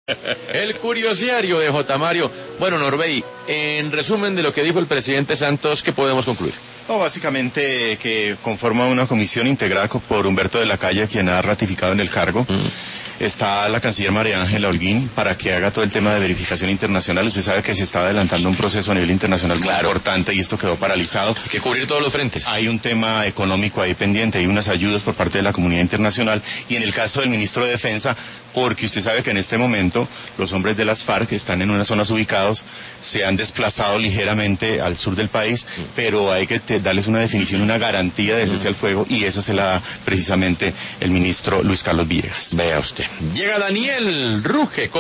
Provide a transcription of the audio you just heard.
El curiosiario de J. Mario. Bueno, Norbey, en resumen de lo que dijo el presidente Santos, ¿qué podemos concluir? No, básicamente que conforma una comisión integrada por Humberto de la Calle, quien ha ratificado en el cargo. Está la canciller María Ángela Holguín para que haga todo el tema de verificación internacional. Usted sabe que se está adelantando un proceso a nivel internacional muy importante y esto quedó paralizado. Hay que cubrir todos los frentes. Hay un tema económico ahí pendiente, hay unas ayudas por parte de la comunidad internacional y en el caso del ministro de Defensa, porque usted sabe que en este momento los hombres de las FARC están en unas zonas ubicados, se han desplazado ligeramente al sur del país, pero hay que darles una definición, una garantía de cese al fuego y esa se la da precisamente el ministro Luis Carlos Villegas. Vea usted. Llega Daniel Ruge.